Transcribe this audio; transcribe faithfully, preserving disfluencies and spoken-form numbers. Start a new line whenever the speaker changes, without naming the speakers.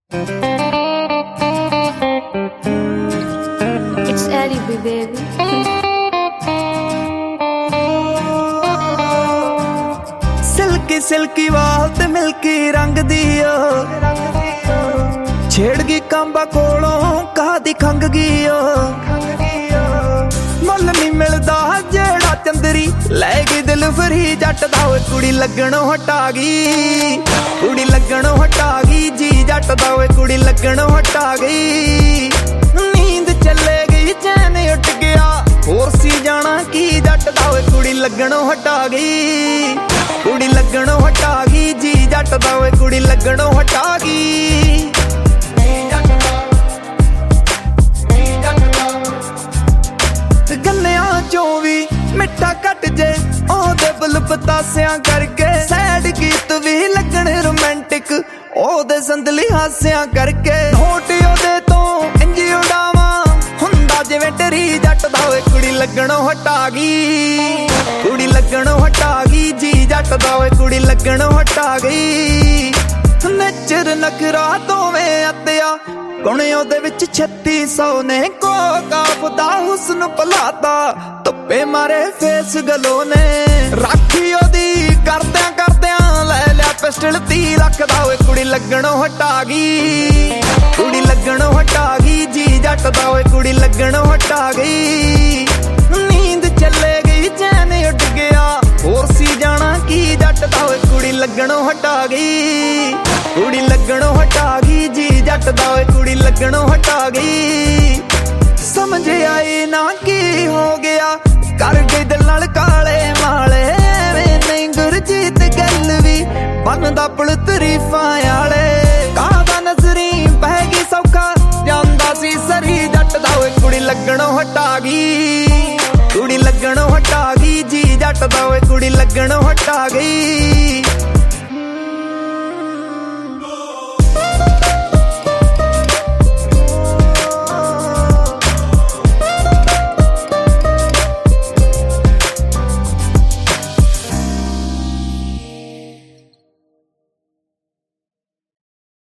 It's Alibi, baby.
Silky silky वाल ते milky रंग दी छेड़ गई कांबा कोलों कहादी खंग गई मुल नहीं मिलदा जेड़ा चंदरी लै गई दिल फरी जट दा ओए कुड़ी लगणों हटा गई कुड़ी लगणों हटा गई जी जट दा ओए कुड़ी लगणों हटा गई नींद चले गई चैन उठ गया होर सी जाना की जट दा ओए कुड़ी लगणों हटा गई कुड़ी लगणों हटा गई जी जट दा ओए कुड़ी लगणों हटा गई गन्नियां चों भी मिठा कट जे ओदे बुल पतासियां करके सैड गीत भी लगण रोमांटिक ओदे संदली हासियां करके होठ ओदे तो इंज उड़ावां हुंदा जिवें टरी जट दा ओए कुड़ी लगणों हटा गई कुड़ी लगणों हटा गई जी जट दा ओए कुड़ी लगणों हटा गई नचर नखरा दोवें अतिया गुण ओदे विच छत्ती सौ ने कोका खुदा हुस्न भुलाता धुप्पे मारे फेस गलो ने राखी ओदी करदियां करदियां लै लिया पिस्टल ती रखदा ओए कुड़ी लगणों हटा गई कुड़ी लगणों हटा गई जी जट दा ओए कुड़ी लगणों हटा गई नींद चले गई चैन उठ गया होर सी जाना की जट दा ओए कुड़ी लगणों हटा गई कुड़ी लगणों हटा गई जी जट दा ओए कुड़ी लगणों हटा गई समझ आई ना की हो गया कर गई दिल नाल काले माले नहीं गुरजीत गल भी बनदा पुल तरीफां आले कादा नजरी पै गई सौखा जांदा सी सरी जट दा ओए कुड़ी लगणों हटा गई कुड़ी लगणों हटा गई जी जट दा ओए कुड़ी लगणों हटा गई।